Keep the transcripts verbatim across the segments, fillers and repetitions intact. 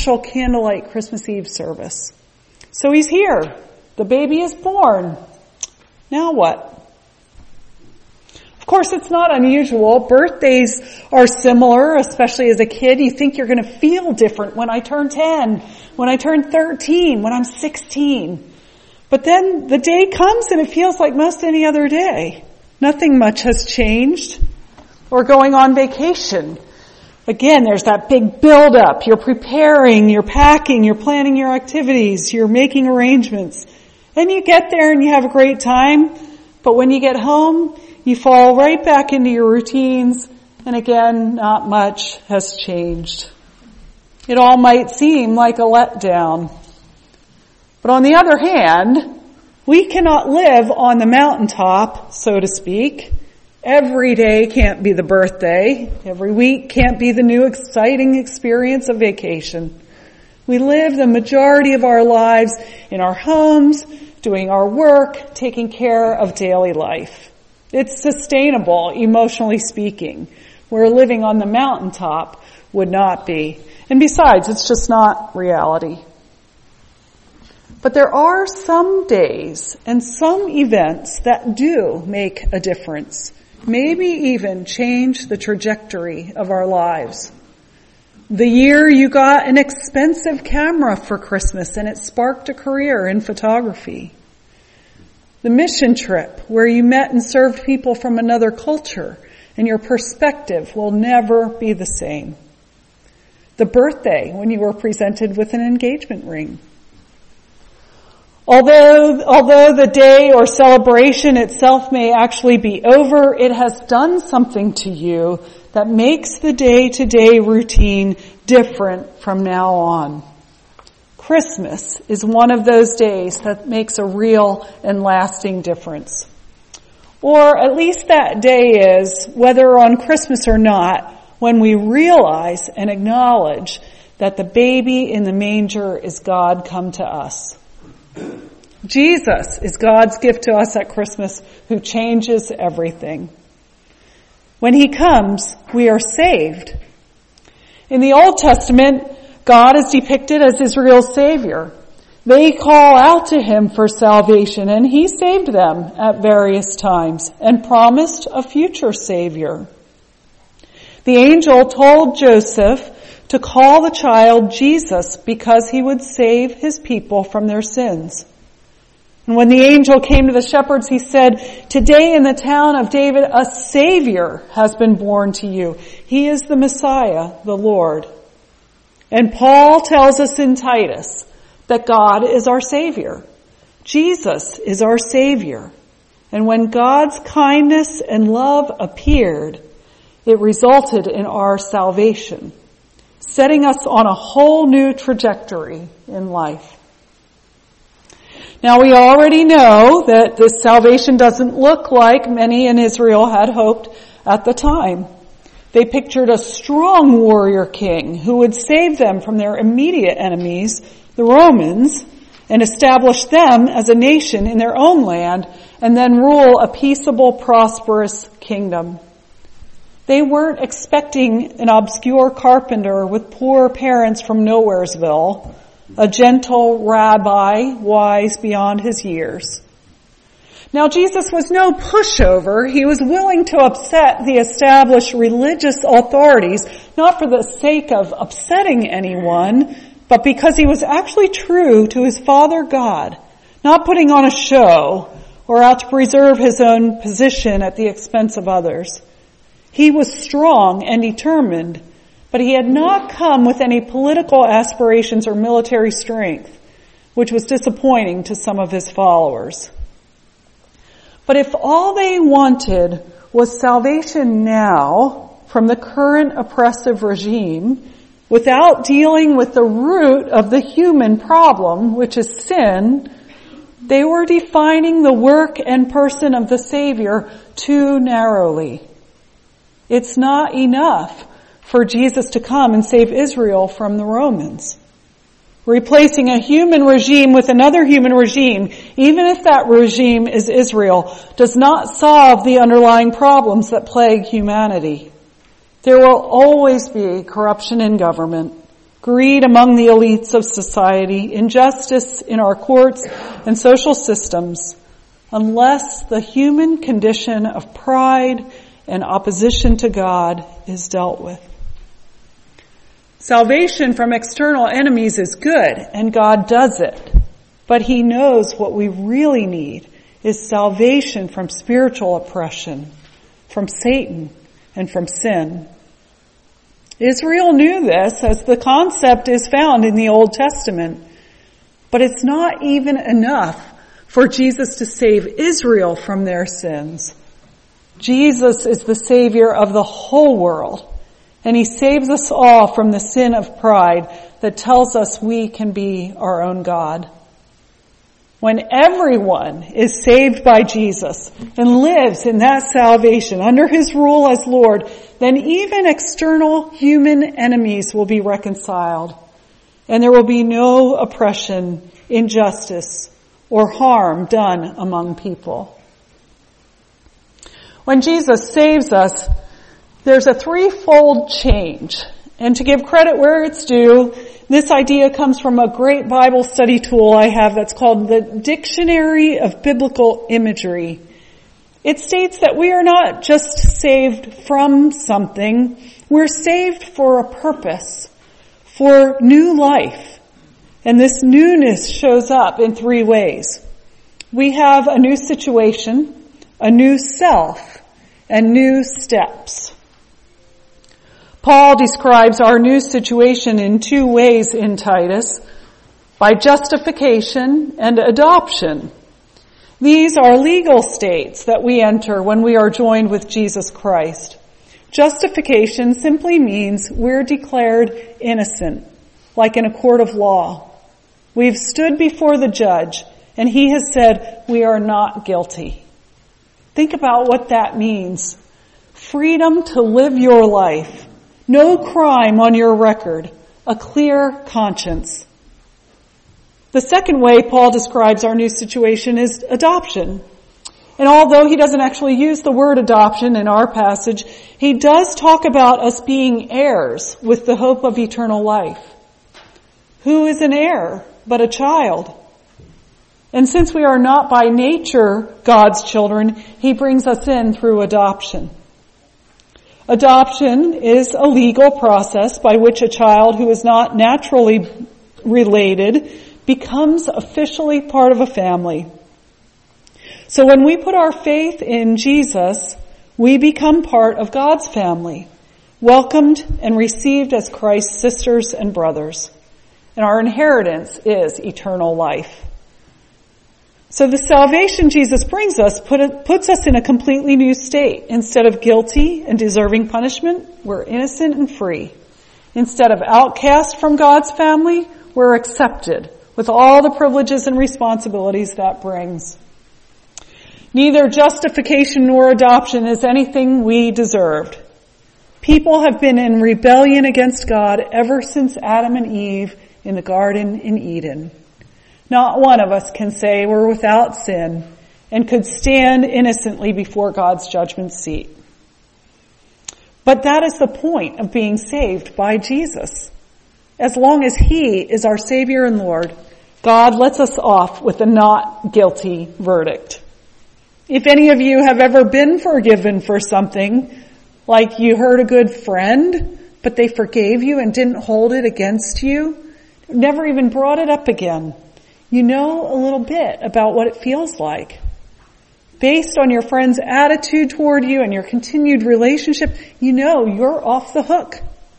special candlelight Christmas Eve service. So he's here. The baby is born. Now what? Of course, it's not unusual. Birthdays are similar, especially as a kid. You think you're going to feel different when I turn ten, when I turn thirteen, when I'm sixteen. But then the day comes and it feels like most any other day. Nothing much has changed. Or going on vacation. Again, there's that big build-up. You're preparing, you're packing, you're planning your activities, you're making arrangements. And you get there and you have a great time. But when you get home, you fall right back into your routines. And again, not much has changed. It all might seem like a letdown. But on the other hand, we cannot live on the mountaintop, so to speak. Every day can't be the birthday. Every week can't be the new exciting experience of vacation. We live the majority of our lives in our homes, doing our work, taking care of daily life. It's sustainable, emotionally speaking, where living on the mountaintop would not be. And besides, it's just not reality. But there are some days and some events that do make a difference, maybe even change the trajectory of our lives. The year you got an expensive camera for Christmas and it sparked a career in photography. The mission trip where you met and served people from another culture and your perspective will never be the same. The birthday when you were presented with an engagement ring. Although, although the day or celebration itself may actually be over, it has done something to you that makes the day-to-day routine different from now on. Christmas is one of those days that makes a real and lasting difference. Or at least that day is, whether on Christmas or not, when we realize and acknowledge that the baby in the manger is God come to us. Jesus is God's gift to us at Christmas, who changes everything. When he comes, we are saved. In the Old Testament, God is depicted as Israel's Savior. They call out to him for salvation, and he saved them at various times and promised a future Savior. The angel told Joseph to call the child Jesus because he would save his people from their sins. And when the angel came to the shepherds, he said, "Today in the town of David, a Savior has been born to you. He is the Messiah, the Lord." And Paul tells us in Titus that God is our Savior. Jesus is our Savior. And when God's kindness and love appeared, it resulted in our salvation, setting us on a whole new trajectory in life. Now we already know that this salvation doesn't look like many in Israel had hoped at the time. They pictured a strong warrior king who would save them from their immediate enemies, the Romans, and establish them as a nation in their own land, and then rule a peaceable, prosperous kingdom. They weren't expecting an obscure carpenter with poor parents from Nowheresville, a gentle rabbi wise beyond his years. Now Jesus was no pushover. He was willing to upset the established religious authorities, not for the sake of upsetting anyone, but because he was actually true to his Father God, not putting on a show or out to preserve his own position at the expense of others. He was strong and determined, but he had not come with any political aspirations or military strength, which was disappointing to some of his followers. But if all they wanted was salvation now from the current oppressive regime, without dealing with the root of the human problem, which is sin, they were defining the work and person of the Savior too narrowly. It's not enough for Jesus to come and save Israel from the Romans. Replacing a human regime with another human regime, even if that regime is Israel, does not solve the underlying problems that plague humanity. There will always be corruption in government, greed among the elites of society, injustice in our courts and social systems, unless the human condition of pride and opposition to God is dealt with. Salvation from external enemies is good, and God does it. But he knows what we really need is salvation from spiritual oppression, from Satan, and from sin. Israel knew this, as the concept is found in the Old Testament. But it's not even enough for Jesus to save Israel from their sins. Jesus is the Savior of the whole world, and he saves us all from the sin of pride that tells us we can be our own God. When everyone is saved by Jesus and lives in that salvation under his rule as Lord, then even external human enemies will be reconciled, and there will be no oppression, injustice, or harm done among people. When Jesus saves us, there's a threefold change. And to give credit where it's due, this idea comes from a great Bible study tool I have that's called the Dictionary of Biblical Imagery. It states that we are not just saved from something, we're saved for a purpose, for new life. And this newness shows up in three ways. We have a new situation, a new self, and new steps. Paul describes our new situation in two ways in Titus, by justification and adoption. These are legal states that we enter when we are joined with Jesus Christ. Justification simply means we're declared innocent, like in a court of law. We've stood before the judge, and he has said we are not guilty. Think about what that means. Freedom to live your life. No crime on your record. A clear conscience. The second way Paul describes our new situation is adoption. And although he doesn't actually use the word adoption in our passage, he does talk about us being heirs with the hope of eternal life. Who is an heir but a child? And since we are not by nature God's children, he brings us in through adoption. Adoption is a legal process by which a child who is not naturally related becomes officially part of a family. So when we put our faith in Jesus, we become part of God's family, welcomed and received as Christ's sisters and brothers. And our inheritance is eternal life. So the salvation Jesus brings us put, puts us in a completely new state. Instead of guilty and deserving punishment, we're innocent and free. Instead of outcast from God's family, we're accepted with all the privileges and responsibilities that brings. Neither justification nor adoption is anything we deserved. People have been in rebellion against God ever since Adam and Eve in the garden in Eden. Not one of us can say we're without sin and could stand innocently before God's judgment seat. But that is the point of being saved by Jesus. As long as he is our Savior and Lord, God lets us off with a not guilty verdict. If any of you have ever been forgiven for something, like you hurt a good friend, but they forgave you and didn't hold it against you, never even brought it up again, you know a little bit about what it feels like. Based on your friend's attitude toward you and your continued relationship, you know you're off the hook.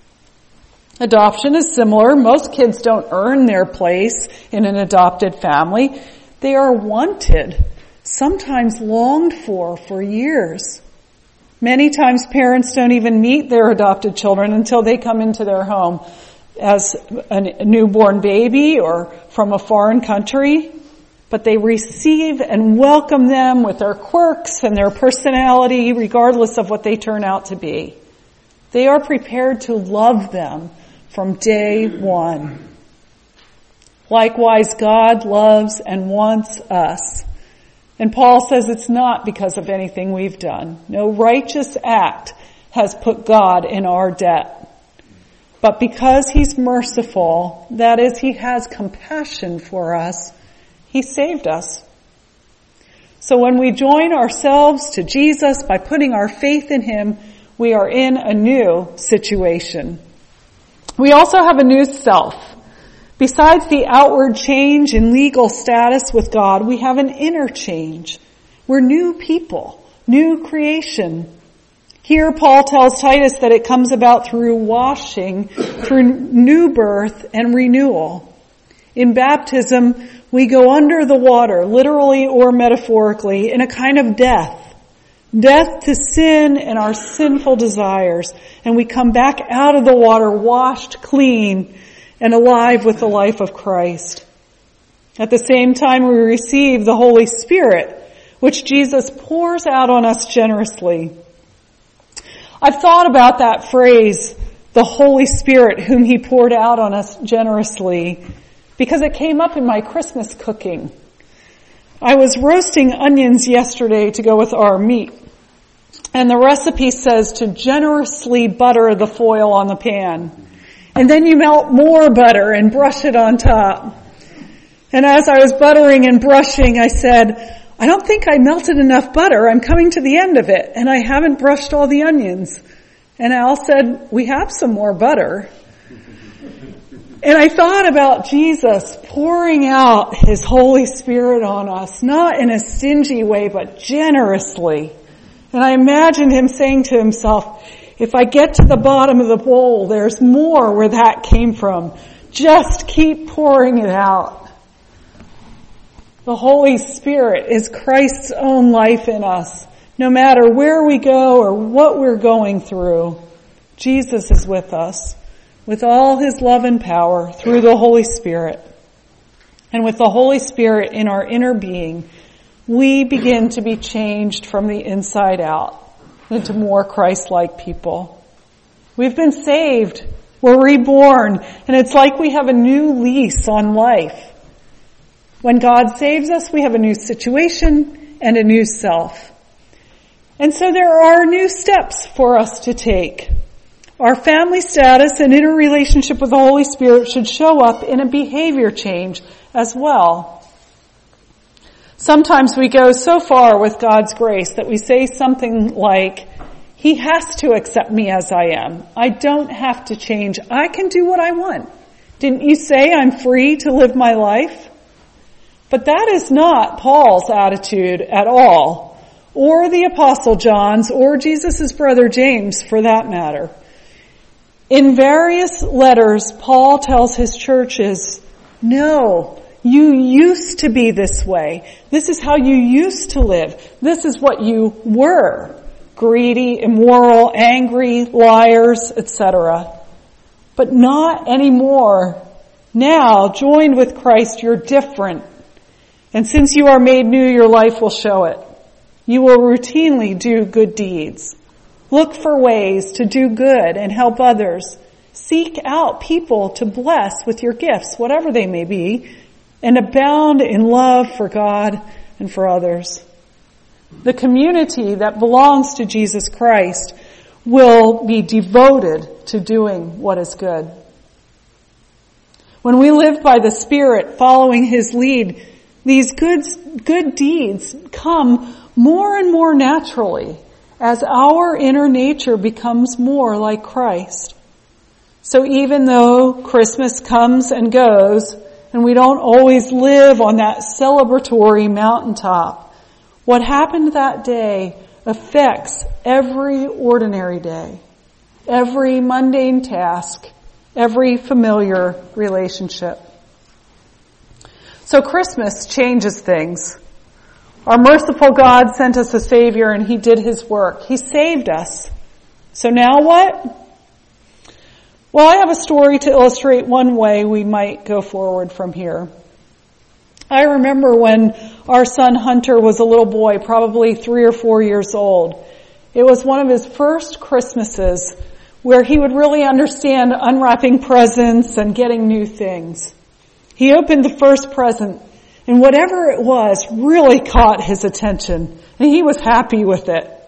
Adoption is similar. Most kids don't earn their place in an adopted family. They are wanted, sometimes longed for for years. Many times parents don't even meet their adopted children until they come into their home as a newborn baby or from a foreign country, but they receive and welcome them with their quirks and their personality, regardless of what they turn out to be. They are prepared to love them from day one. Likewise, God loves and wants us. And Paul says it's not because of anything we've done. No righteous act has put God in our debt. But because he's merciful, that is, he has compassion for us, he saved us. So when we join ourselves to Jesus by putting our faith in him, we are in a new situation. We also have a new self. Besides the outward change in legal status with God, we have an inner change. We're new people, new creation. Here Paul tells Titus that it comes about through washing, through new birth and renewal. In baptism, we go under the water, literally or metaphorically, in a kind of death. Death to sin and our sinful desires. And we come back out of the water washed clean and alive with the life of Christ. At the same time, we receive the Holy Spirit, which Jesus pours out on us generously. I've thought about that phrase, the Holy Spirit whom he poured out on us generously, because it came up in my Christmas cooking. I was roasting onions yesterday to go with our meat, and the recipe says to generously butter the foil on the pan. And then you melt more butter and brush it on top. And as I was buttering and brushing, I said, I don't think I melted enough butter. I'm coming to the end of it, and I haven't brushed all the onions. And Al said, we have some more butter. And I thought about Jesus pouring out his Holy Spirit on us, not in a stingy way, but generously. And I imagined him saying to himself, if I get to the bottom of the bowl, there's more where that came from. Just keep pouring it out. The Holy Spirit is Christ's own life in us. No matter where we go or what we're going through, Jesus is with us, with all his love and power through the Holy Spirit. And with the Holy Spirit in our inner being, we begin to be changed from the inside out into more Christ-like people. We've been saved. We're reborn. And it's like we have a new lease on life. When God saves us, we have a new situation and a new self. And so there are new steps for us to take. Our family status and inner relationship with the Holy Spirit should show up in a behavior change as well. Sometimes we go so far with God's grace that we say something like, he has to accept me as I am. I don't have to change. I can do what I want. Didn't you say I'm free to live my life? But that is not Paul's attitude at all, or the Apostle John's, or Jesus' brother James for that matter. In various letters, Paul tells his churches, no, you used to be this way. This is how you used to live. This is what you were. Greedy, immoral, angry, liars, et cetera. But not anymore. Now, joined with Christ, you're different. And since you are made new, your life will show it. You will routinely do good deeds. Look for ways to do good and help others. Seek out people to bless with your gifts, whatever they may be, and abound in love for God and for others. The community that belongs to Jesus Christ will be devoted to doing what is good. When we live by the Spirit, following his lead, these good, good deeds come more and more naturally as our inner nature becomes more like Christ. So even though Christmas comes and goes, and we don't always live on that celebratory mountaintop, what happened that day affects every ordinary day, every mundane task, every familiar relationship. So Christmas changes things. Our merciful God sent us a Savior and he did his work. He saved us. So now what? Well, I have a story to illustrate one way we might go forward from here. I remember when our son Hunter was a little boy, probably three or four years old. It was one of his first Christmases where he would really understand unwrapping presents and getting new things. He opened the first present, and whatever it was really caught his attention, and he was happy with it.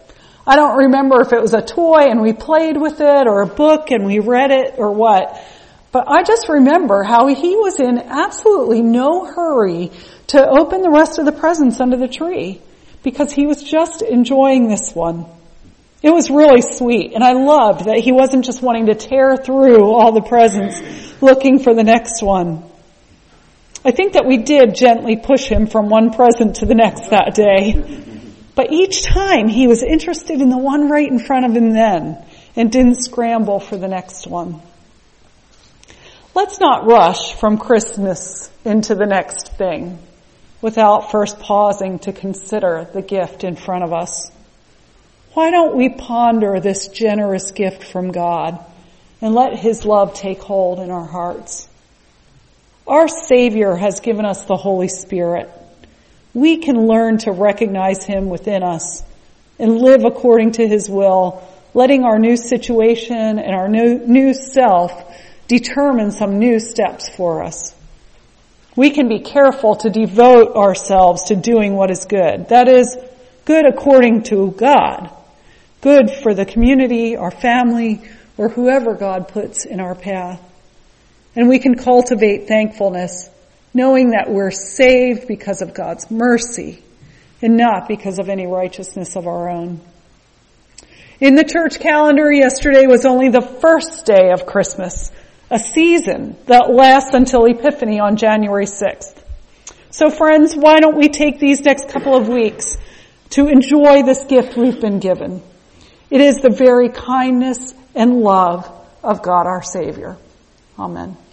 I don't remember if it was a toy and we played with it or a book and we read it or what. But I just remember how he was in absolutely no hurry to open the rest of the presents under the tree because he was just enjoying this one. It was really sweet, and I loved that he wasn't just wanting to tear through all the presents looking for the next one. I think that we did gently push him from one present to the next that day. But each time he was interested in the one right in front of him then and didn't scramble for the next one. Let's not rush from Christmas into the next thing without first pausing to consider the gift in front of us. Why don't we ponder this generous gift from God and let His love take hold in our hearts? Our Savior has given us the Holy Spirit. We can learn to recognize Him within us and live according to His will, letting our new situation and our new, new self determine some new steps for us. We can be careful to devote ourselves to doing what is good. That is, good according to God. Good for the community, our family, or whoever God puts in our path. And we can cultivate thankfulness, knowing that we're saved because of God's mercy and not because of any righteousness of our own. In the church calendar, yesterday was only the first day of Christmas, a season that lasts until Epiphany on January sixth. So friends, why don't we take these next couple of weeks to enjoy this gift we've been given? It is the very kindness and love of God our Savior. Amen.